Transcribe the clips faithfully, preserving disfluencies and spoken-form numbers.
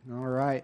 All right.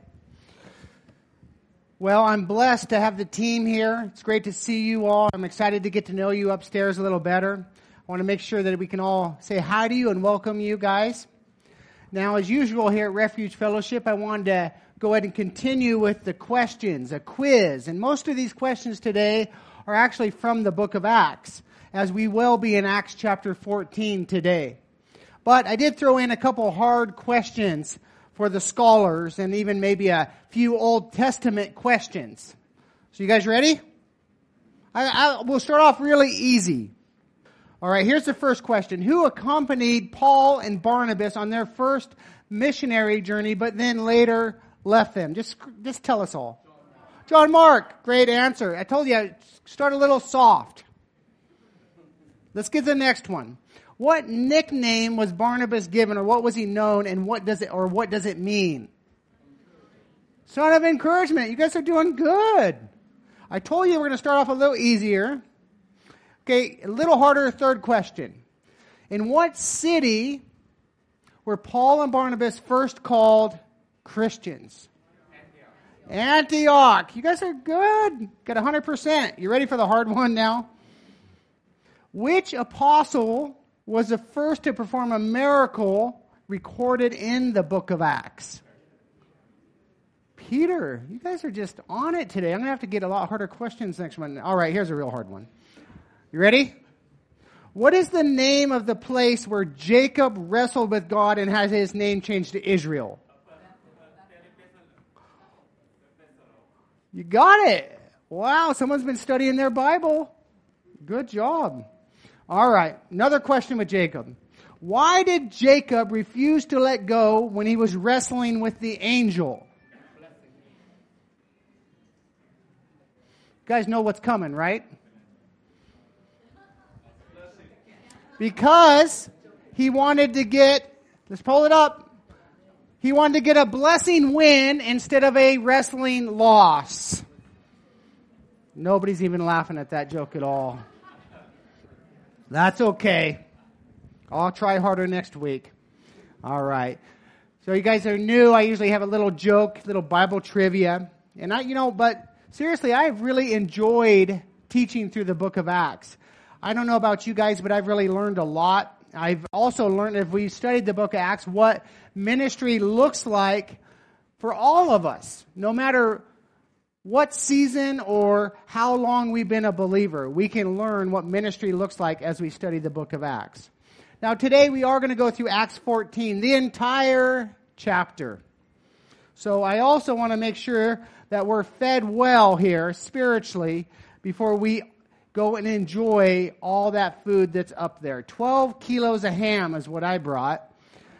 Well, I'm blessed to have the team here. It's great to see you all. I'm excited to get to know you upstairs a little better. I want to make sure that we can all say hi to you and welcome you guys. Now, as usual here at Refuge Fellowship, I wanted to go ahead and continue with the questions, a quiz. And most of these questions today are actually from the book of Acts, as we will be in Acts chapter fourteen today. But I did throw in a couple hard questions for the scholars and even maybe a few Old Testament questions. So you guys ready? I, I, we'll start off really easy. All right, here's the first question. Who accompanied Paul and Barnabas on their first missionary journey, but then later left them? Just, just tell us all. John Mark. Great answer. I told you I'd start a little soft. Let's get the next one. What nickname was Barnabas given, or what was he known, and what does it, or what does it mean? Son of encouragement. You guys are doing good. I told you we're going to start off a little easier. Okay, a little harder, third question. In what city were Paul and Barnabas first called Christians? Antioch. Antioch. You guys are good. Got one hundred percent. You ready for the hard one now? Which apostle was the first to perform a miracle recorded in the book of Acts? Peter. You guys are just on it today. I'm going to have to get a lot harder questions next one. All right, here's a real hard one. You ready? What is the name of the place where Jacob wrestled with God and has his name changed to Israel? You got it. Wow, someone's been studying their Bible. Good job. All right, another question with Jacob. Why did Jacob refuse to let go when he was wrestling with the angel? You guys know what's coming, right? Because he wanted to get, let's pull it up. He wanted to get a blessing win instead of a wrestling loss. Nobody's even laughing at that joke at all. That's okay. I'll try harder next week. All right. So you guys are new. I usually have a little joke, little Bible trivia. And I, you know, but seriously, I've really enjoyed teaching through the book of Acts. I don't know about you guys, but I've really learned a lot. I've also learned, if we studied the book of Acts, what ministry looks like for all of us, no matter what season or how long we've been a believer. We can learn what ministry looks like as we study the book of Acts. Now today we are going to go through Acts fourteen, the entire chapter. So I also want to make sure that we're fed well here spiritually before we go and enjoy all that food that's up there. twelve kilos of ham is what I brought.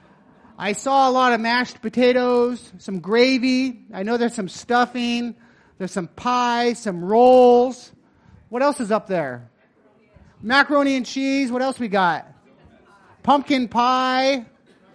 I saw a lot of mashed potatoes, some gravy. I know there's some stuffing. There's some pie, some rolls. What else is up there? Macaroni and cheese. What else we got? Pumpkin pie.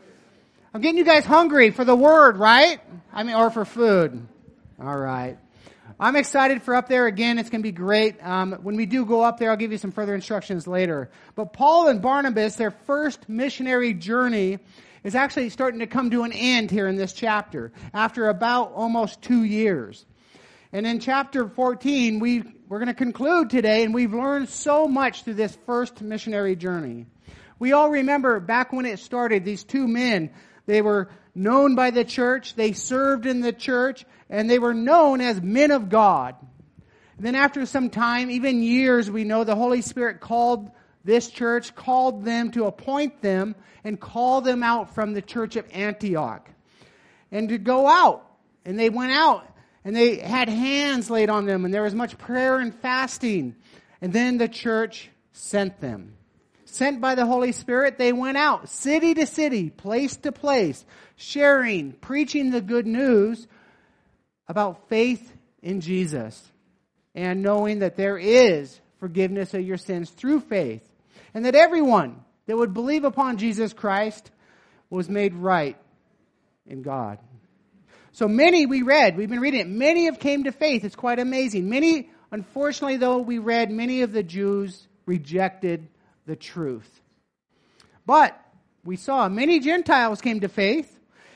I'm getting you guys hungry for the word, right? I mean, or for food. All right. I'm excited for up there again. It's going to be great. Um, when we do go up there, I'll give you some further instructions later. But Paul and Barnabas, their first missionary journey, is actually starting to come to an end here in this chapter after about almost two years. And in chapter fourteen, we, we're going to conclude today, and we've learned so much through this first missionary journey. We all remember back when it started, these two men, they were known by the church, they served in the church, and they were known as men of God. And then after some time, even years, we know the Holy Spirit called this church, called them to appoint them, and call them out from the church of Antioch. And to go out. And they went out. And they had hands laid on them, and there was much prayer and fasting. And then the church sent them. Sent by the Holy Spirit, they went out, city to city, place to place, sharing, preaching the good news about faith in Jesus. And knowing that there is forgiveness of your sins through faith. And that everyone that would believe upon Jesus Christ was made right in God. So many we read, we've been reading it, many have came to faith. It's quite amazing. Many, unfortunately though, we read many of the Jews rejected the truth. But we saw many Gentiles came to faith,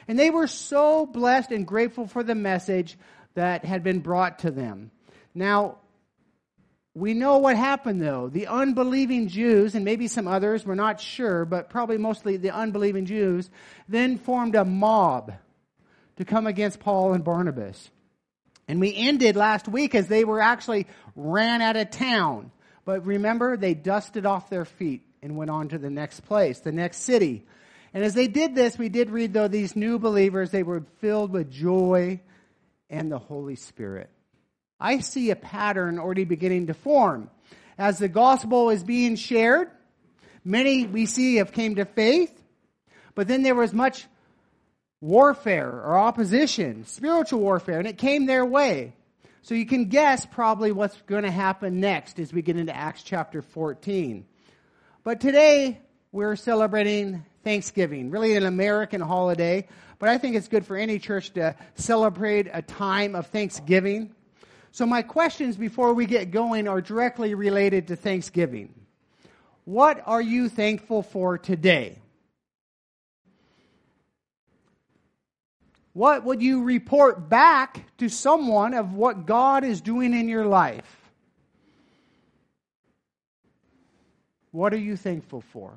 And they were so blessed and grateful for the message that had been brought to them. Now, we know what happened, though. The unbelieving Jews, and maybe some others, we're not sure, but probably mostly the unbelieving Jews, then formed a mob to come against Paul and Barnabas. And we ended last week as they were actually ran out of town. But remember, they dusted off their feet and went on to the next place, the next city. And as they did this, we did read, though, these new believers, they were filled with joy and the Holy Spirit. I see a pattern already beginning to form. As the gospel is being shared, many we see have came to faith, but then there was much warfare or opposition, spiritual warfare, and it came their way. So you can guess probably what's going to happen next as we get into Acts chapter fourteen. But today we're celebrating Thanksgiving, really an American holiday, but I think it's good for any church to celebrate a time of Thanksgiving. So my questions before we get going are directly related to Thanksgiving. What are you thankful for today? What would you report back to someone of what God is doing in your life? What are you thankful for?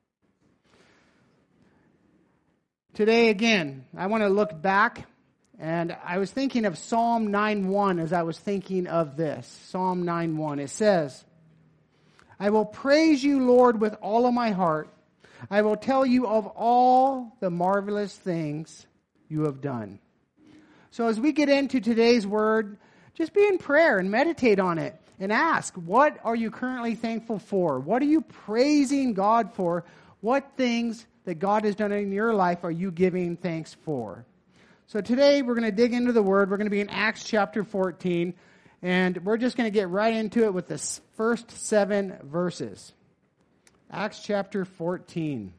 Today, again, I want to look back, and I was thinking of Psalm nine one as I was thinking of this. Psalm nine one. It says, I will praise you, Lord, with all of my heart. I will tell you of all the marvelous things you have done. So as we get into today's word, just be in prayer and meditate on it and ask, what are you currently thankful for? What are you praising God for? What things that God has done in your life are you giving thanks for? So today we're going to dig into the word. We're going to be in Acts chapter fourteen, and we're just going to get right into it with the first seven verses. Acts chapter fourteen.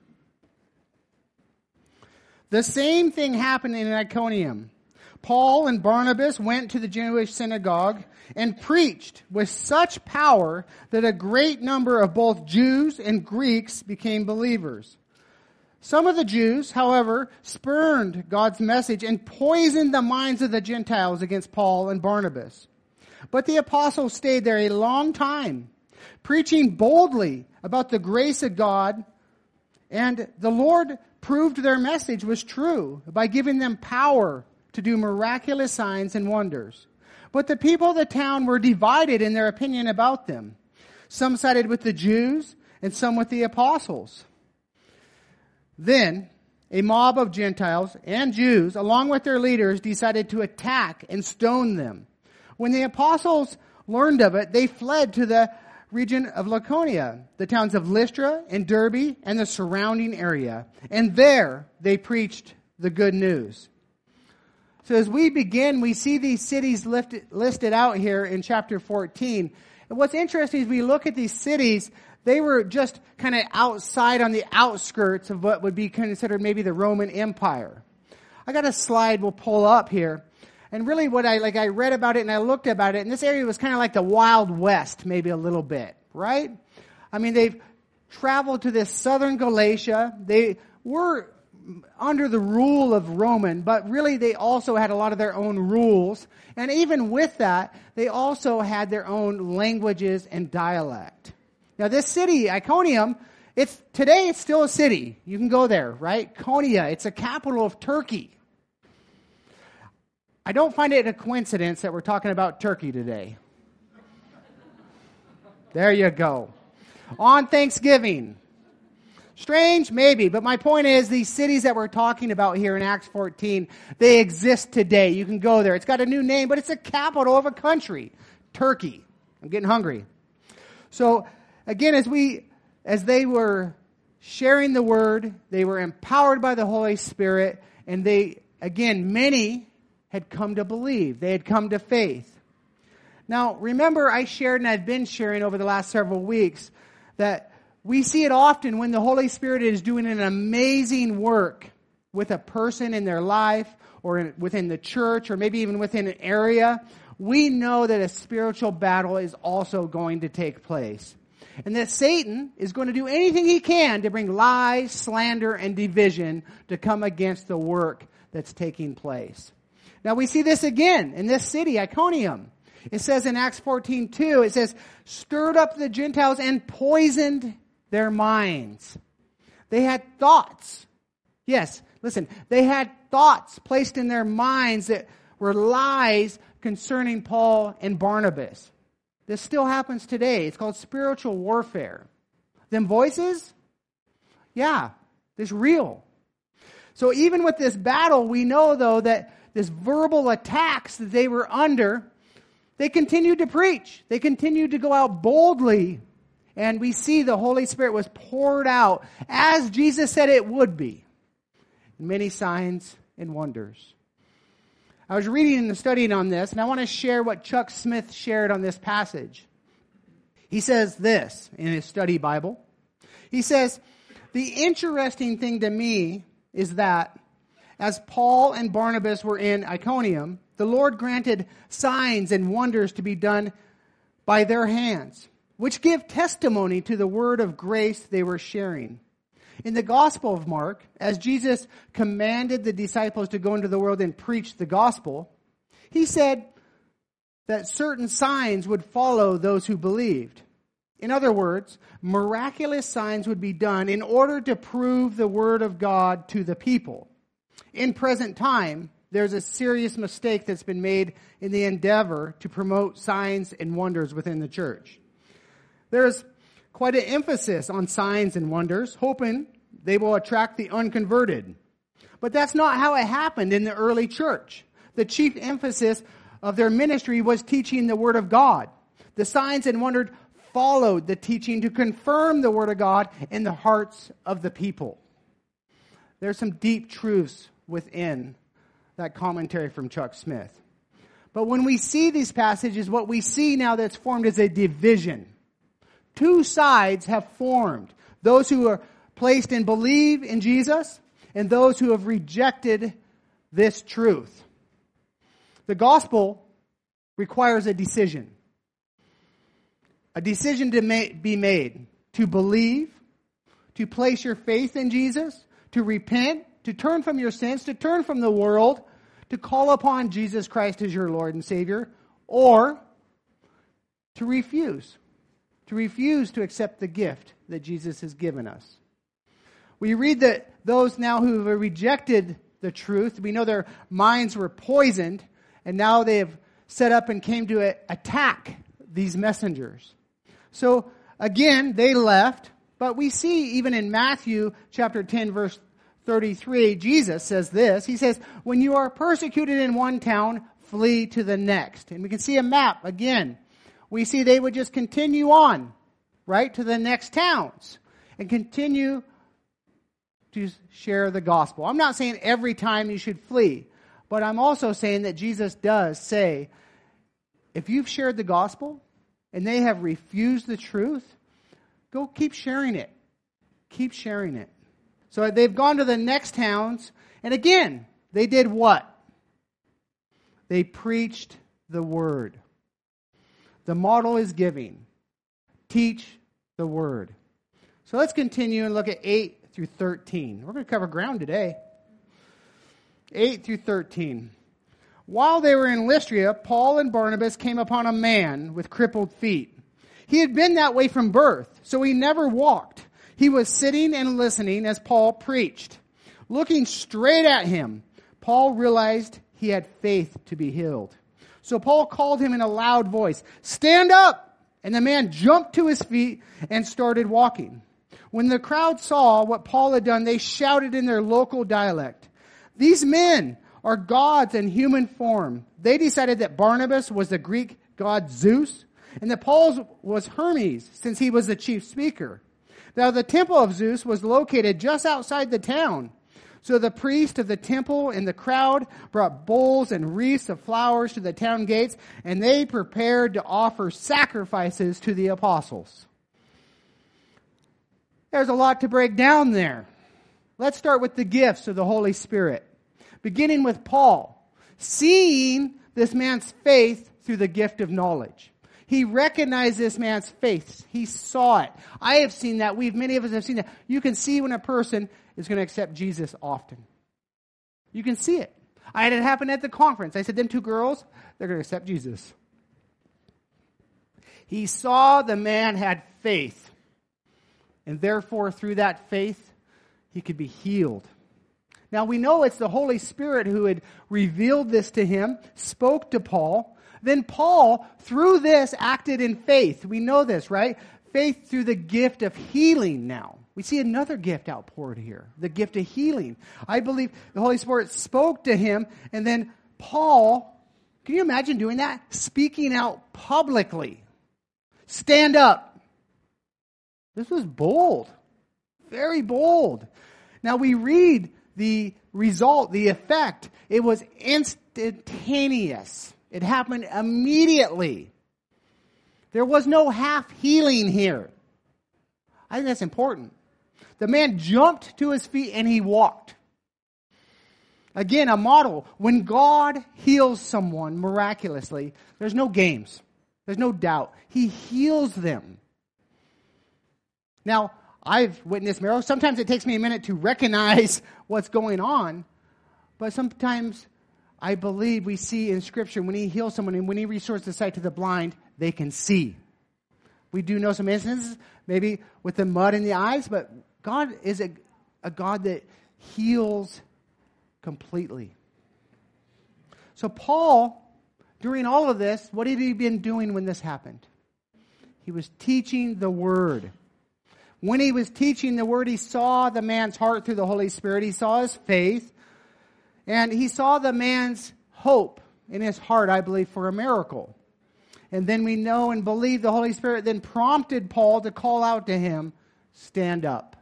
The same thing happened in Iconium. Paul and Barnabas went to the Jewish synagogue and preached with such power that a great number of both Jews and Greeks became believers. Some of the Jews, however, spurned God's message and poisoned the minds of the Gentiles against Paul and Barnabas. But the apostles stayed there a long time, preaching boldly about the grace of God, and the Lord proved their message was true by giving them power to do miraculous signs and wonders. But the people of the town were divided in their opinion about them. Some sided with the Jews and some with the apostles. Then a mob of Gentiles and Jews, along with their leaders, decided to attack and stone them. When the apostles learned of it, they fled to the region of Lycaonia, the towns of Lystra and Derbe and the surrounding area. And there they preached the good news. So as we begin, we see these cities lifted, listed out here in chapter fourteen. And what's interesting is we look at these cities, they were just kind of outside on the outskirts of what would be considered maybe the Roman Empire. I got a slide we'll pull up here. And really what I, like I read about it and I looked about it, and this area was kind of like the Wild West, maybe a little bit, right? I mean, they've traveled to this southern Galatia. They were under the rule of Roman, but really they also had a lot of their own rules. And even with that, they also had their own languages and dialect. Now this city, Iconium, it's today it's still a city. You can go there, right? Konya, it's a capital of Turkey. I don't find it a coincidence that we're talking about Turkey today. There you go. On Thanksgiving. Strange? Maybe. But my point is, these cities that we're talking about here in Acts fourteen, they exist today. You can go there. It's got a new name, but it's a capital of a country. Turkey. I'm getting hungry. So, again, as we, as they were sharing the word, they were empowered by the Holy Spirit, and they, again, many had come to believe. They had come to faith. Now, remember, I shared and I've been sharing over the last several weeks that we see it often when the Holy Spirit is doing an amazing work with a person in their life or in, within the church or maybe even within an area. We know that a spiritual battle is also going to take place. And that Satan is going to do anything he can to bring lies, slander, and division to come against the work that's taking place. Now we see this again in this city, Iconium. It says in Acts fourteen two, it says, stirred up the Gentiles and poisoned their minds. They had thoughts. Yes, listen, they had thoughts placed in their minds that were lies concerning Paul and Barnabas. This still happens today. It's called spiritual warfare. Them voices? Yeah, it's real. So even with this battle, we know though that this verbal attacks that they were under, they continued to preach. They continued to go out boldly. And we see the Holy Spirit was poured out as Jesus said it would be. Many signs and wonders. I was reading and studying on this, and I want to share what Chuck Smith shared on this passage. He says this in his study Bible. He says, the interesting thing to me is that as Paul and Barnabas were in Iconium, the Lord granted signs and wonders to be done by their hands, which give testimony to the word of grace they were sharing. In the Gospel of Mark, as Jesus commanded the disciples to go into the world and preach the gospel, he said that certain signs would follow those who believed. In other words, miraculous signs would be done in order to prove the word of God to the people. In present time, there's a serious mistake that's been made in the endeavor to promote signs and wonders within the church. There's quite an emphasis on signs and wonders, hoping they will attract the unconverted. But that's not how it happened in the early church. The chief emphasis of their ministry was teaching the Word of God. The signs and wonders followed the teaching to confirm the Word of God in the hearts of the people. There's some deep truths within that commentary from Chuck Smith. But when we see these passages, what we see now that's formed is a division. Two sides have formed. Those who are placed and believe in Jesus and those who have rejected this truth. The gospel requires a decision. A decision to ma- be made. To believe, to place your faith in Jesus, to repent, to turn from your sins, to turn from the world, to call upon Jesus Christ as your Lord and Savior, or to refuse. To refuse to accept the gift that Jesus has given us. We read that those now who have rejected the truth, we know their minds were poisoned, and now they have set up and came to attack these messengers. So again, they left, but we see even in Matthew chapter ten, verse thirty-three, Jesus says this. He says, when you are persecuted in one town, flee to the next. And we can see a map again. We see they would just continue on, right, to the next towns and continue to share the gospel. I'm not saying every time you should flee, but I'm also saying that Jesus does say, if you've shared the gospel and they have refused the truth, go keep sharing it. Keep sharing it. So they've gone to the next towns, and again, they did what? They preached the word. The model is giving. Teach the word. So let's continue and look at eight through thirteen. We're going to cover ground today. eight through thirteen. While they were in Lystra, Paul and Barnabas came upon a man with crippled feet. He had been that way from birth, so he never walked. He was sitting and listening as Paul preached. Looking straight at him, Paul realized he had faith to be healed. So Paul called him in a loud voice, "Stand up!" And the man jumped to his feet and started walking. When the crowd saw what Paul had done, they shouted in their local dialect, "These men are gods in human form." They decided that Barnabas was the Greek god Zeus, and that Paul was Hermes, since he was the chief speaker. Now the temple of Zeus was located just outside the town. So the priest of the temple and the crowd brought bowls and wreaths of flowers to the town gates, and they prepared to offer sacrifices to the apostles. There's a lot to break down there. Let's start with the gifts of the Holy Spirit. Beginning with Paul, seeing this man's faith through the gift of knowledge. He recognized this man's faith. He saw it. I have seen that. We've, many of us have seen that. You can see when a person is going to accept Jesus often. You can see it. I had it happen at the conference. I said, them two girls, they're going to accept Jesus. He saw the man had faith. And therefore, through that faith, he could be healed. Now, we know it's the Holy Spirit who had revealed this to him, spoke to Paul. Then Paul, through this, acted in faith. We know this, right? Faith through the gift of healing now. We see another gift outpoured here, the gift of healing. I believe the Holy Spirit spoke to him, and then Paul, can you imagine doing that? Speaking out publicly. Stand up. This was bold. Very bold. Now we read the result, the effect. It was instantaneous. It happened immediately. There was no half healing here. I think that's important. The man jumped to his feet and he walked. Again, a model. When God heals someone miraculously, there's no games. There's no doubt. He heals them. Now, I've witnessed miracles. Sometimes it takes me a minute to recognize what's going on. But sometimes I believe we see in Scripture when he heals someone and when he restores the sight to the blind, they can see. We do know some instances, maybe with the mud in the eyes, but God is a, a God that heals completely. So Paul, during all of this, what had he been doing when this happened? He was teaching the Word. When he was teaching the Word, he saw the man's heart through the Holy Spirit. He saw his faith. And he saw the man's hope in his heart, I believe, for a miracle. And then we know and believe the Holy Spirit then prompted Paul to call out to him, stand up.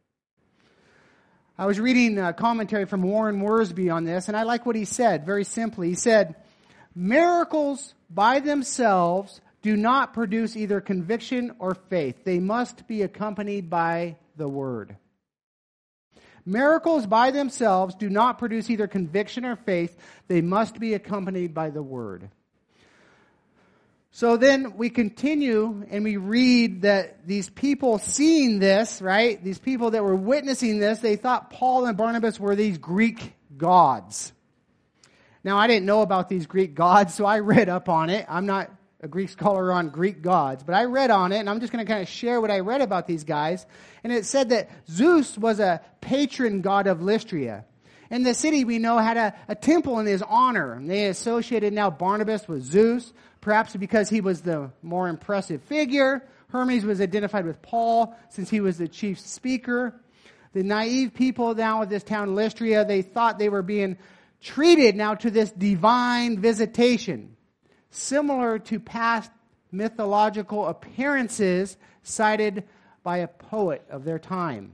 I was reading a commentary from Warren Wiersbe on this, and I like what he said, very simply. He said, miracles by themselves do not produce either conviction or faith. They must be accompanied by the Word. Miracles by themselves do not produce either conviction or faith. They must be accompanied by the Word. So then we continue and we read that these people seeing this, right? These people that were witnessing this, they thought Paul and Barnabas were these Greek gods. Now, I didn't know about these Greek gods, so I read up on it. I'm not a Greek scholar on Greek gods, but I read on it, and I'm just going to kind of share what I read about these guys. And it said that Zeus was a patron god of Lystria. And the city, we know, had a, a temple in his honor. And they associated now Barnabas with Zeus, perhaps because he was the more impressive figure. Hermes was identified with Paul, since he was the chief speaker. The naive people now of this town, Lystria, they thought they were being treated now to this divine visitation, similar to past mythological appearances cited by a poet of their time.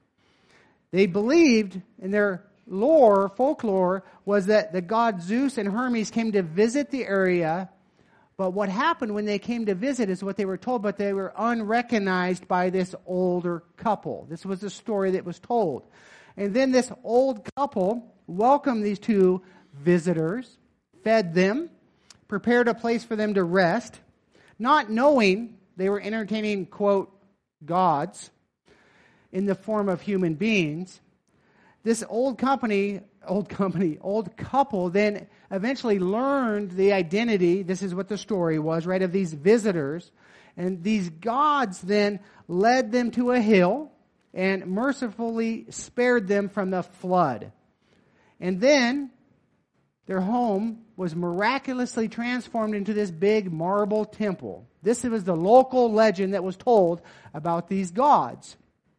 They believed in their lore, folklore, was that the god Zeus and Hermes came to visit the area, but what happened when they came to visit is what they were told, but they were unrecognized by this older couple. This was the story that was told. And then this old couple welcomed these two visitors, fed them, prepared a place for them to rest, not knowing they were entertaining, quote, gods in the form of human beings. This old company, old company, old couple then eventually learned the identity, this is what the story was, right, of these visitors. And these gods then led them to a hill and mercifully spared them from the flood. And then their home was miraculously transformed into this big marble temple. This was the local legend that was told about these gods.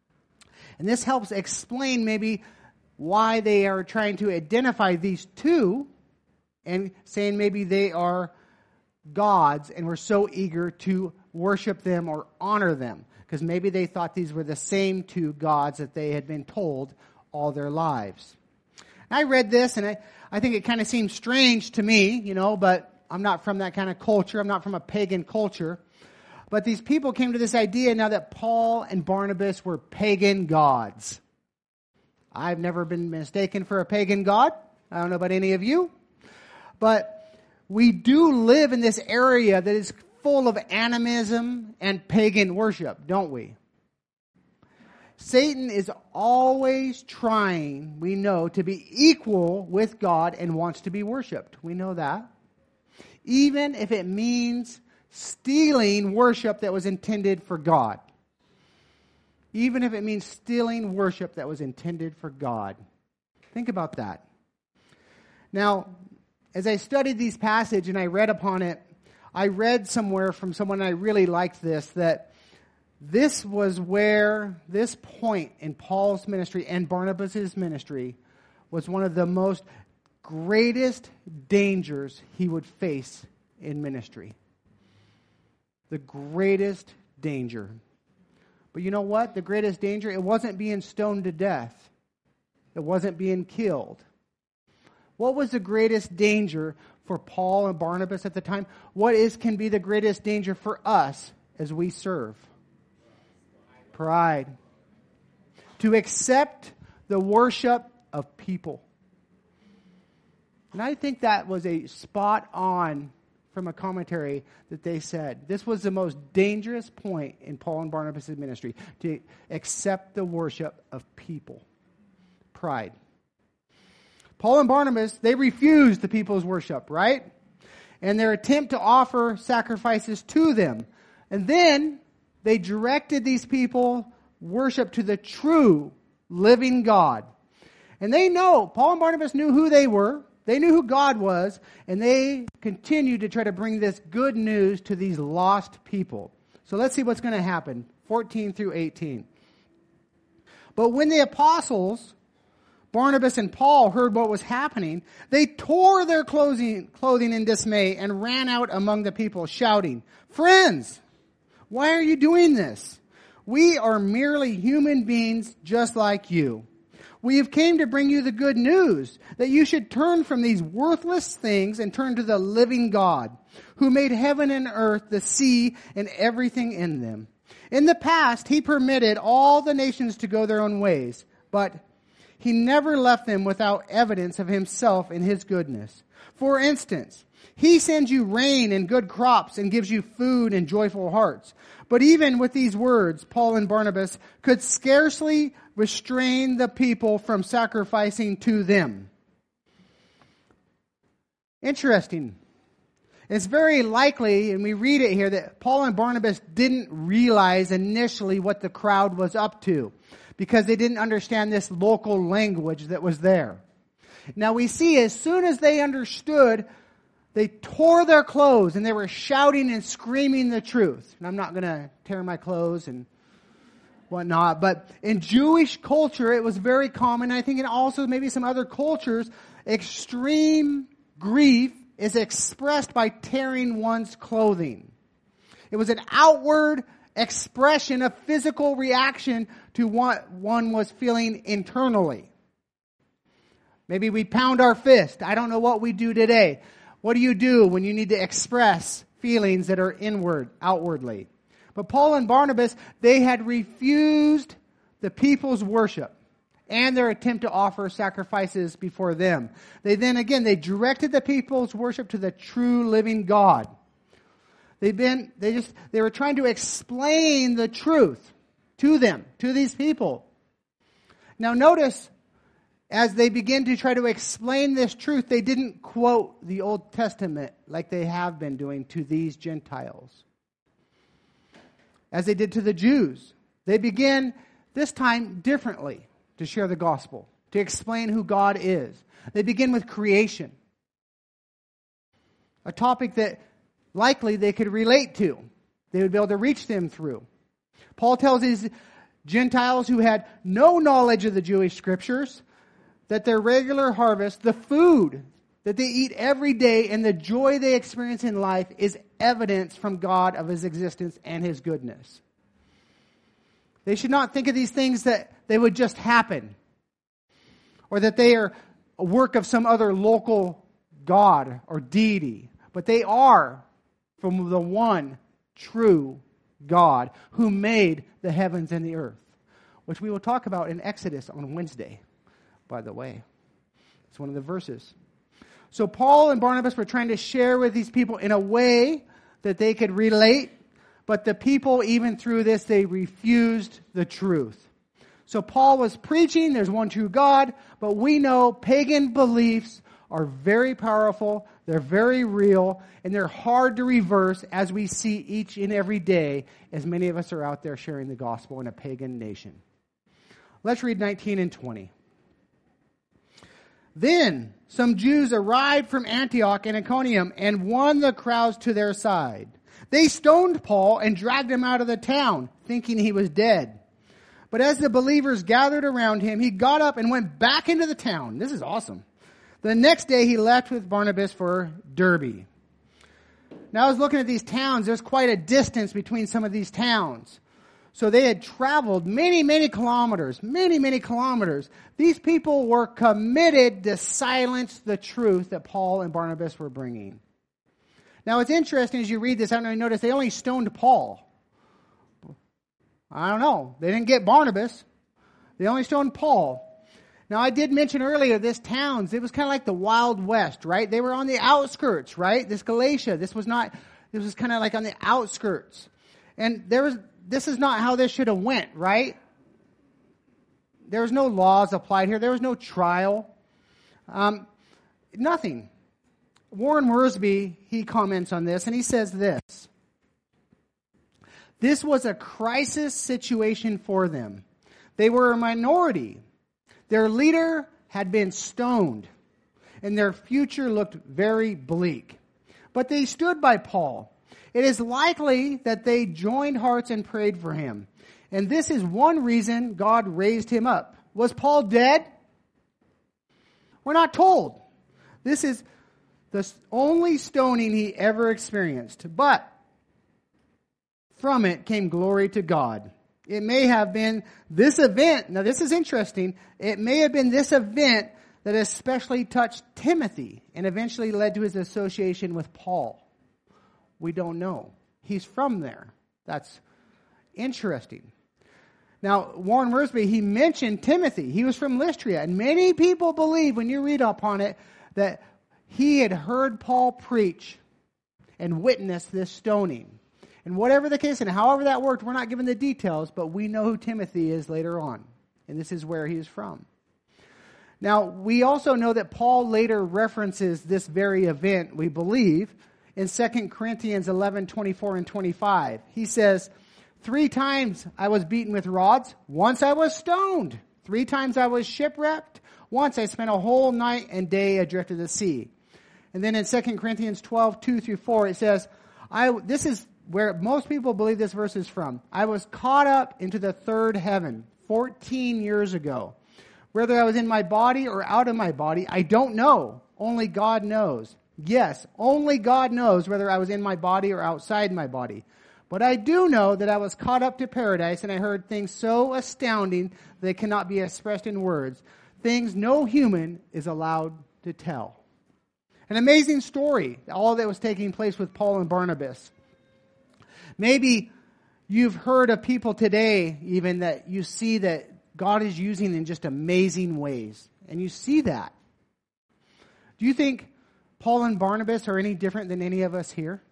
And this helps explain maybe why they are trying to identify these two and saying maybe they are gods and were so eager to worship them or honor them. Because maybe they thought these were the same two gods that they had been told all their lives. I read this, and I, I think it kind of seems strange to me, you know, but I'm not from that kind of culture. I'm not from a pagan culture. But these people came to this idea now that Paul and Barnabas were pagan gods. I've never been mistaken for a pagan god. I don't know about any of you. But we do live in this area that is full of animism and pagan worship, don't we? Satan is always trying, we know, to be equal with God and wants to be worshipped. We know that. Even if it means stealing worship that was intended for God. Even if it means stealing worship that was intended for God. Think about that. Now, as I studied these passages and I read upon it, I read somewhere from someone, I really liked this, that this was where this point in Paul's ministry and Barnabas' ministry was one of the most greatest dangers he would face in ministry. The greatest danger. But you know what? The greatest danger, it wasn't being stoned to death. It wasn't being killed. What was the greatest danger for Paul and Barnabas at the time? What is can be the greatest danger for us as we serve? Pride. To accept the worship of people. And I think that was a spot on from a commentary that they said. This was the most dangerous point in Paul and Barnabas' ministry, to accept the worship of people. Pride. Paul and Barnabas, they refused the people's worship, right? And their attempt to offer sacrifices to them. And then they directed these people worship to the true living God. And they know, Paul and Barnabas knew who they were. They knew who God was, and they continued to try to bring this good news to these lost people. So let's see what's going to happen. fourteen through eighteen. But when the apostles, Barnabas and Paul, heard what was happening, they tore their clothing, clothing in dismay and ran out among the people, shouting, "Friends, why are you doing this? We are merely human beings just like you. We have came to bring you the good news that you should turn from these worthless things and turn to the living God, who made heaven and earth, the sea, and everything in them. In the past, he permitted all the nations to go their own ways, but he never left them without evidence of himself and his goodness. For instance, he sends you rain and good crops and gives you food and joyful hearts. But even with these words, Paul and Barnabas could scarcely restrain the people from sacrificing to them." Interesting. It's very likely, and we read it here, that Paul and Barnabas didn't realize initially what the crowd was up to, because they didn't understand this local language that was there. Now we see as soon as they understood, they tore their clothes and they were shouting and screaming the truth. And I'm not going to tear my clothes and whatnot, but in Jewish culture, it was very common. I think in also maybe some other cultures, extreme grief is expressed by tearing one's clothing. It was an outward expression of physical reaction to what one was feeling internally. Maybe we pound our fist. I don't know what we do today. What do you do when you need to express feelings that are inward, outwardly? But Paul and Barnabas, they had refused the people's worship and their attempt to offer sacrifices before them. They then again, they directed the people's worship to the true living God. They've been, they just, they were trying to explain the truth to them, to these people. Now notice, as they begin to try to explain this truth, they didn't quote the Old Testament like they have been doing to these Gentiles. As they did to the Jews. They begin, this time, differently to share the gospel, to explain who God is. They begin with creation. A topic that likely they could relate to. They would be able to reach them through. Paul tells these Gentiles who had no knowledge of the Jewish scriptures that their regular harvest, the food that they eat every day and the joy they experience in life is evidence from God of his existence and his goodness. They should not think of these things that they would just happen or that they are a work of some other local God or deity, but they are from the one true God who made the heavens and the earth, which we will talk about in Exodus on Wednesday, by the way. It's one of the verses. So Paul and Barnabas were trying to share with these people in a way that they could relate, but the people, even through this, they refused the truth. So Paul was preaching there's one true God, but we know pagan beliefs are very powerful, they're very real, and they're hard to reverse as we see each and every day as many of us are out there sharing the gospel in a pagan nation. Let's read nineteen and twenty. Then some Jews arrived from Antioch and Iconium and won the crowds to their side. They stoned Paul and dragged him out of the town, thinking he was dead. But as the believers gathered around him, he got up and went back into the town. This is awesome. The next day he left with Barnabas for Derbe. Now I was looking at these towns. There's quite a distance between some of these towns. So they had traveled many, many kilometers, many, many kilometers. These people were committed to silence the truth that Paul and Barnabas were bringing. Now it's interesting as you read this, I don't know if you notice, they only stoned Paul. I don't know. They didn't get Barnabas. They only stoned Paul. Now, I did mention earlier this towns, it was kind of like the Wild West, right? They were on the outskirts, right? This Galatia, this was not, this was kind of like on the outskirts. And there was, this is not how this should have went, right? There was no laws applied here. There was no trial. Um, nothing. Warren Wiersbe, he comments on this, and he says this. This was a crisis situation for them. They were a minority. Their leader had been stoned, and their future looked very bleak. But they stood by Paul. It is likely that they joined hearts and prayed for him. And this is one reason God raised him up. Was Paul dead? We're not told. This is the only stoning he ever experienced. But from it came glory to God. It may have been this event, now this is interesting, it may have been this event that especially touched Timothy and eventually led to his association with Paul. We don't know. He's from there. That's interesting. Now, Warren Wiersbe, he mentioned Timothy. He was from Lystra, and many people believe, when you read upon it, that he had heard Paul preach and witness this stoning. And whatever the case, and however that worked, we're not given the details, but we know who Timothy is later on. And this is where he is from. Now, we also know that Paul later references this very event, we believe, in Second Corinthians eleven, twenty-four and twenty-five. He says, three times I was beaten with rods. Once I was stoned. Three times I was shipwrecked. Once I spent a whole night and day adrift of the sea. And then in Second Corinthians twelve, two through four, it says, I, this is where most people believe this verse is from. I was caught up into the third heaven fourteen years ago. Whether I was in my body or out of my body, I don't know. Only God knows. Yes, only God knows whether I was in my body or outside my body. But I do know that I was caught up to paradise, and I heard things so astounding they cannot be expressed in words. Things no human is allowed to tell. An amazing story, all that was taking place with Paul and Barnabas. Maybe you've heard of people today even that you see that God is using in just amazing ways. And you see that. Do you think Paul and Barnabas are any different than any of us here?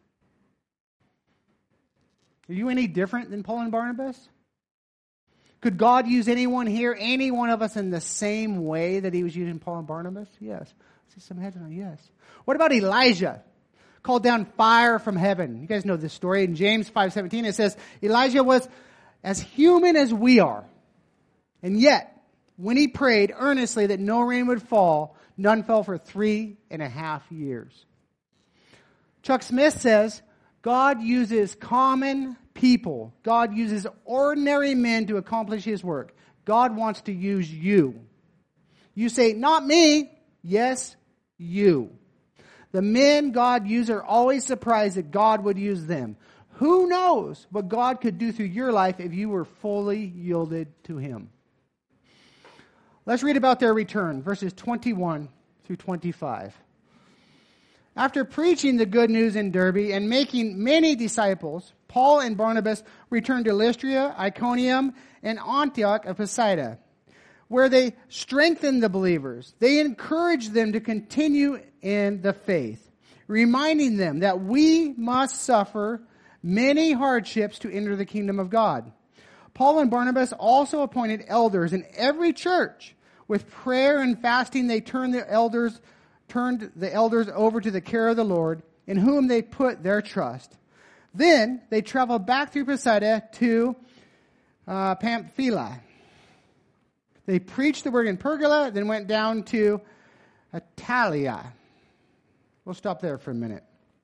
Are you any different than Paul and Barnabas? Could God use anyone here, any one of us, in the same way that he was using Paul and Barnabas? Yes. I see some heads on yes. What about Elijah? Called down fire from heaven. You guys know this story. In James five seventeen, it says, Elijah was as human as we are. And yet, when he prayed earnestly that no rain would fall, none fell for three and a half years. Chuck Smith says, God uses common people. God uses ordinary men to accomplish his work. God wants to use you. You say, not me. Yes, you. The men God uses are always surprised that God would use them. Who knows what God could do through your life if you were fully yielded to him. Let's read about their return, verses twenty-one through twenty-five. After preaching the good news in Derbe and making many disciples, Paul and Barnabas returned to Lystra, Iconium, and Antioch of Pisidia, where they strengthened the believers. They encouraged them to continue in the faith, reminding them that we must suffer many hardships to enter the kingdom of God. Paul and Barnabas also appointed elders in every church. With prayer and fasting, they turned the elders, turned the elders over to the care of the Lord, in whom they put their trust. Then they traveled back through Pisidia to uh, Pamphylia. They preached the word in Pergala, then went down to Attalia. We'll stop there for a minute.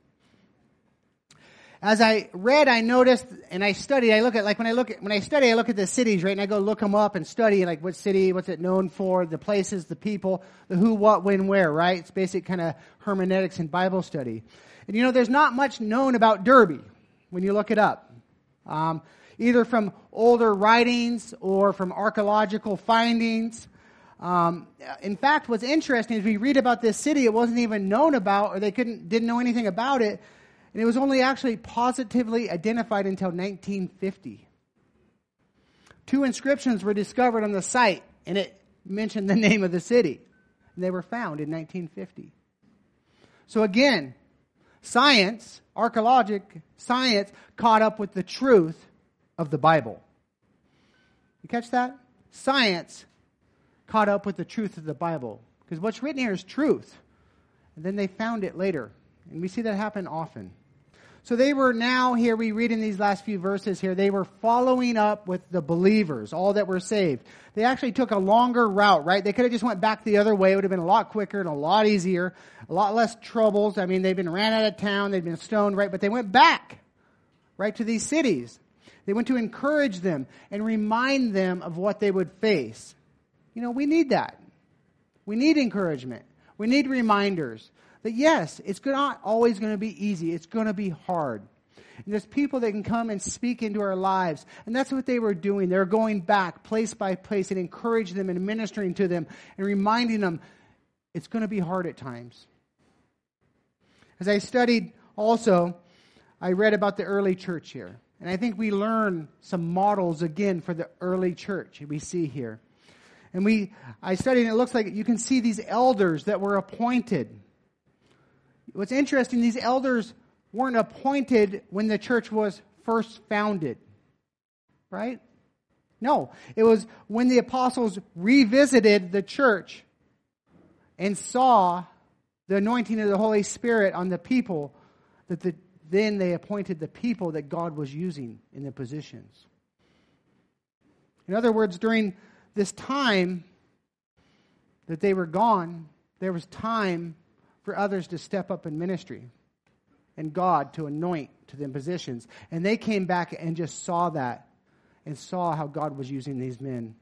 As I read, I noticed, and I studied, I look at, like when I look at, when I study, I look at the cities, right? And I go look them up and study, like what city, what's it known for, the places, the people, the who, what, when, where, right? It's basic kind of hermeneutics and Bible study. And you know, there's not much known about Derby when you look it up. Um, either from older writings or from archaeological findings. Um, in fact, what's interesting is we read about this city, it wasn't even known about, or they couldn't, didn't know anything about it. And it was only actually positively identified until nineteen fifty. Two inscriptions were discovered on the site, and it mentioned the name of the city. And they were found in nineteen fifty. So again, science, archaeologic science, caught up with the truth of the Bible. You catch that? Science caught up with the truth of the Bible. Because what's written here is truth. And then they found it later. And we see that happen often. So they were now, here we read in these last few verses here, they were following up with the believers, all that were saved. They actually took a longer route, right? They could have just went back the other way. It would have been a lot quicker and a lot easier, a lot less troubles. I mean, they've been ran out of town, they've been stoned, right? But they went back, right, to these cities. They went to encourage them and remind them of what they would face. You know, we need that. We need encouragement. We need reminders. That yes, it's not always going to be easy. It's going to be hard. And there's people that can come and speak into our lives. And that's what they were doing. They were going back place by place and encouraging them and ministering to them and reminding them it's going to be hard at times. As I studied also, I read about the early church here. And I think we learn some models again for the early church we see here. And we, I studied and it looks like you can see these elders that were appointed. What's interesting, these elders weren't appointed when the church was first founded, right? No, it was when the apostles revisited the church and saw the anointing of the Holy Spirit on the people, that the, then they appointed the people that God was using in the positions. In other words, during this time that they were gone, there was time for others to step up in ministry and God to anoint to them positions. And they came back and just saw that and saw how God was using these men.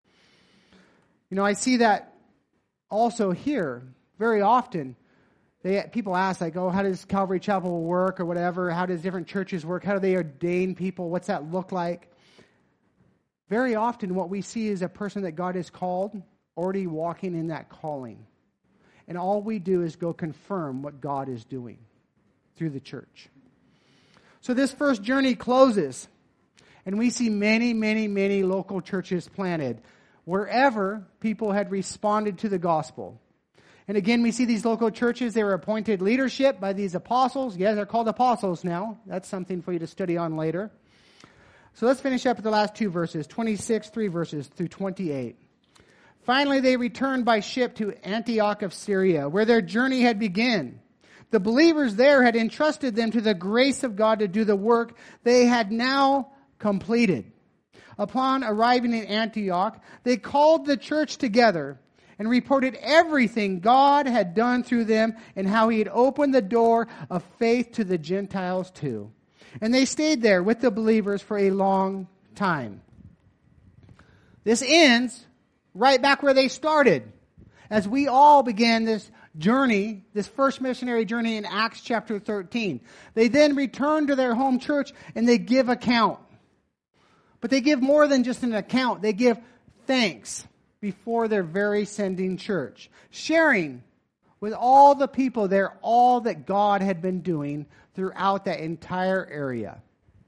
You know, I see that also here very often. They, people ask, like, oh, how does Calvary Chapel work or whatever? How does different churches work? How do they ordain people? What's that look like? Very often what we see is a person that God has called already walking in that calling. And all we do is go confirm what God is doing through the church. So this first journey closes. And we see many, many, many local churches planted wherever people had responded to the gospel. And again, we see these local churches, they were appointed leadership by these apostles. Yes, they're called apostles now. That's something for you to study on later. So let's finish up with the last two verses, twenty-six, three verses through twenty-eight. Finally, they returned by ship to Antioch of Syria, where their journey had begun. The believers there had entrusted them to the grace of God to do the work they had now completed. Upon arriving in Antioch, they called the church together and reported everything God had done through them and how he had opened the door of faith to the Gentiles too. And they stayed there with the believers for a long time. This ends right back where they started. As we all began this journey, this first missionary journey in Acts chapter thirteen. They then return to their home church and they give account. But they give more than just an account. They give thanks before their very sending church, sharing with all the people there all that God had been doing throughout that entire area.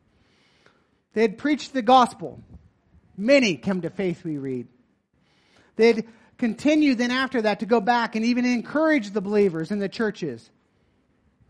They had preached the gospel. Many come to faith, we read. They'd continue then after that to go back and even encourage the believers in the churches.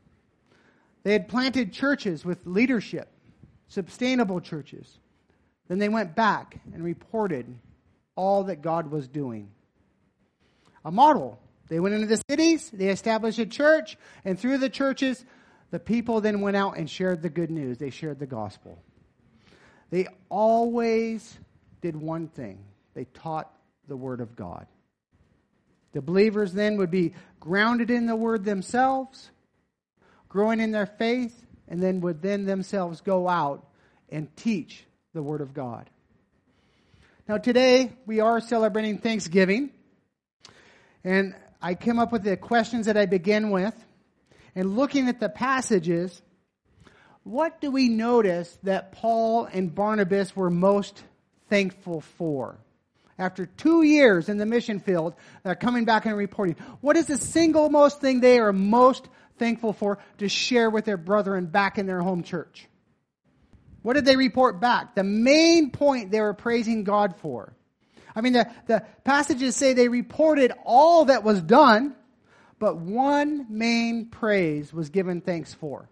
They had planted churches with leadership, sustainable churches. Then they went back and reported all that God was doing. A model. They went into the cities, they established a church, and through the churches, the people then went out and shared the good news. They shared the gospel. They always did one thing. They taught the Word of God. The believers then would be grounded in the Word themselves, growing in their faith, and then would then themselves go out and teach the Word of God. Now today, we are celebrating Thanksgiving. And I came up with the questions that I begin with. And looking at the passages, what do we notice that Paul and Barnabas were most thankful for? After two years in the mission field, they're coming back and reporting. What is the single most thing they are most thankful for to share with their brethren back in their home church? What did they report back? The main point they were praising God for. I mean, the, the passages say they reported all that was done, but one main praise was given thanks for.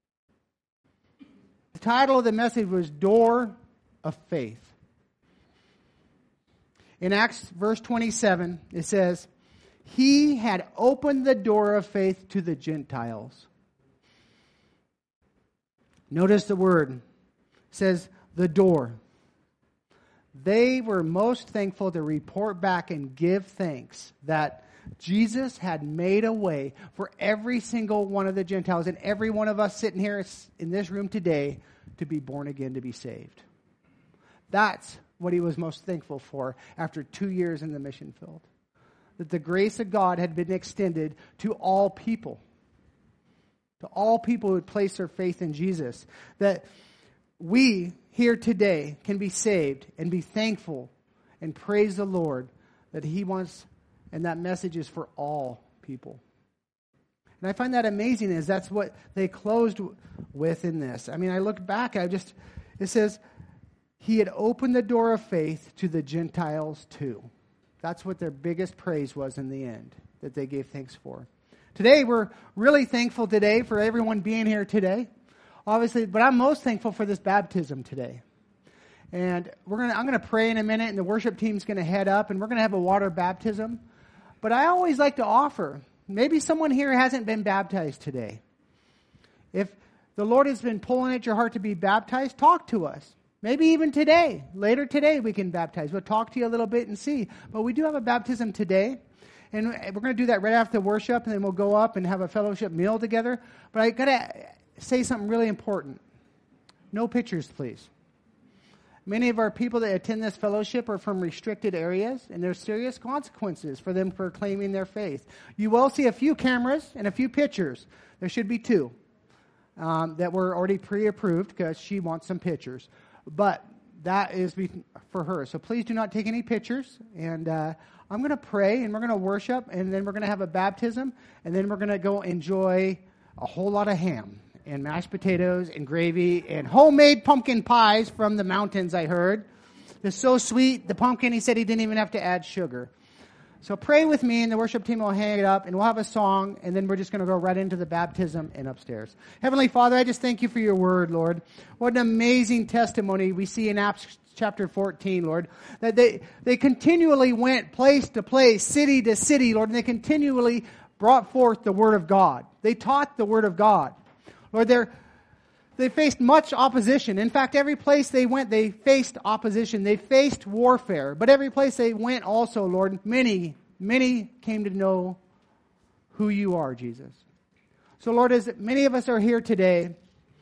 The title of the message was Door of Faith. In Acts verse twenty-seven, it says, He had opened the door of faith to the Gentiles. Notice the word. It says, the door. They were most thankful to report back and give thanks that Jesus had made a way for every single one of the Gentiles and every one of us sitting here in this room today to be born again, to be saved. That's what he was most thankful for after two years in the mission field. That the grace of God had been extended to all people. To all people who would place their faith in Jesus. That we here today can be saved and be thankful and praise the Lord that He wants, and that message is for all people. And I find that amazing, as that's what they closed with in this. I mean, I look back, I just, it says, He had opened the door of faith to the Gentiles too. That's what their biggest praise was in the end, that they gave thanks for. Today, we're really thankful today for everyone being here today. Obviously, but I'm most thankful for this baptism today. And we're gonna I'm gonna pray in a minute, and the worship team's gonna head up, and we're gonna have a water baptism. But I always like to offer, maybe someone here hasn't been baptized today. If the Lord has been pulling at your heart to be baptized, talk to us. Maybe even today, later today we can baptize. We'll talk to you a little bit and see. But we do have a baptism today. And we're going to do that right after worship, and then we'll go up and have a fellowship meal together. But I got to say something really important. No pictures, please. Many of our people that attend this fellowship are from restricted areas, and there's serious consequences for them proclaiming their faith. You will see a few cameras and a few pictures. There should be two um, that were already pre-approved because she wants some pictures. But that is for her. So please do not take any pictures. And uh, I'm going to pray, and we're going to worship, and then we're going to have a baptism, and then we're going to go enjoy a whole lot of ham and mashed potatoes and gravy and homemade pumpkin pies from the mountains, I heard. They're so sweet. The pumpkin, he said he didn't even have to add sugar. So pray with me, and the worship team will hang it up, and we'll have a song, and then we're just going to go right into the baptism and upstairs. Heavenly Father, I just thank you for your word, Lord. What an amazing testimony we see in Acts chapter fourteen, Lord. That they, they continually went place to place, city to city, Lord, and they continually brought forth the word of God. They taught the word of God. Lord, they're, they faced much opposition. In fact, every place they went, they faced opposition. They faced warfare. But every place they went also, Lord, many, many came to know who you are, Jesus. So, Lord, as many of us are here today,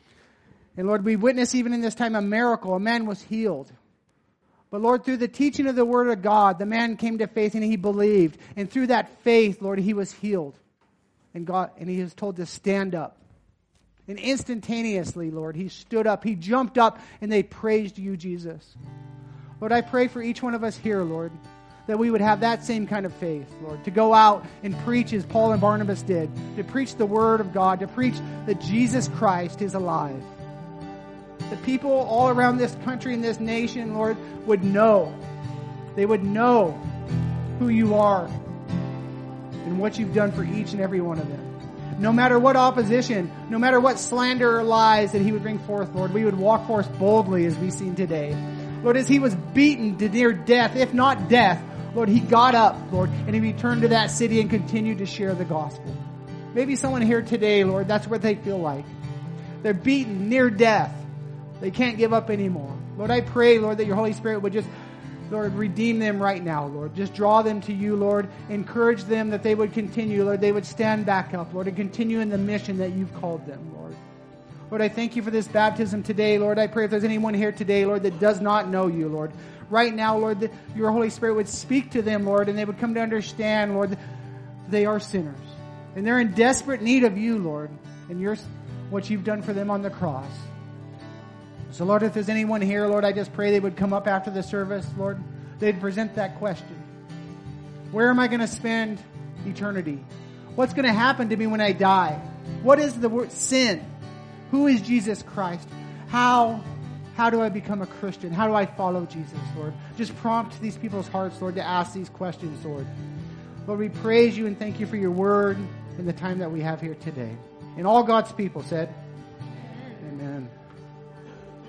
and Lord, we witness even in this time a miracle. A man was healed. But Lord, through the teaching of the word of God, the man came to faith and he believed. And through that faith, Lord, he was healed. And God, and he was told to stand up. And instantaneously, Lord, he stood up, he jumped up, and they praised you, Jesus. Lord, I pray for each one of us here, Lord, that we would have that same kind of faith, Lord, to go out and preach as Paul and Barnabas did, to preach the word of God, to preach that Jesus Christ is alive. That people all around this country and this nation, Lord, would know, they would know who you are and what you've done for each and every one of them. No matter what opposition, no matter what slander or lies that he would bring forth, Lord, we would walk forth boldly as we've seen today. Lord, as he was beaten to near death, if not death, Lord, he got up, Lord, and he returned to that city and continued to share the gospel. Maybe someone here today, Lord, that's what they feel like. They're beaten near death. They can't give up anymore. Lord, I pray, Lord, that your Holy Spirit would just, Lord, redeem them right now, Lord. Just draw them to you, Lord. Encourage them that they would continue, Lord. They would stand back up, Lord, and continue in the mission that you've called them, Lord. Lord, I thank you for this baptism today, Lord. I pray if there's anyone here today, Lord, that does not know you, Lord. Right now, Lord, that your Holy Spirit would speak to them, Lord, and they would come to understand, Lord, that they are sinners. And they're in desperate need of you, Lord, and your, what you've done for them on the cross. So, Lord, if there's anyone here, Lord, I just pray they would come up after the service, Lord. They'd present that question. Where am I going to spend eternity? What's going to happen to me when I die? What is the word sin? Who is Jesus Christ? How, how do I become a Christian? How do I follow Jesus, Lord? Just prompt these people's hearts, Lord, to ask these questions, Lord. Lord, we praise you and thank you for your word and the time that we have here today. And all God's people said, Amen. Amen.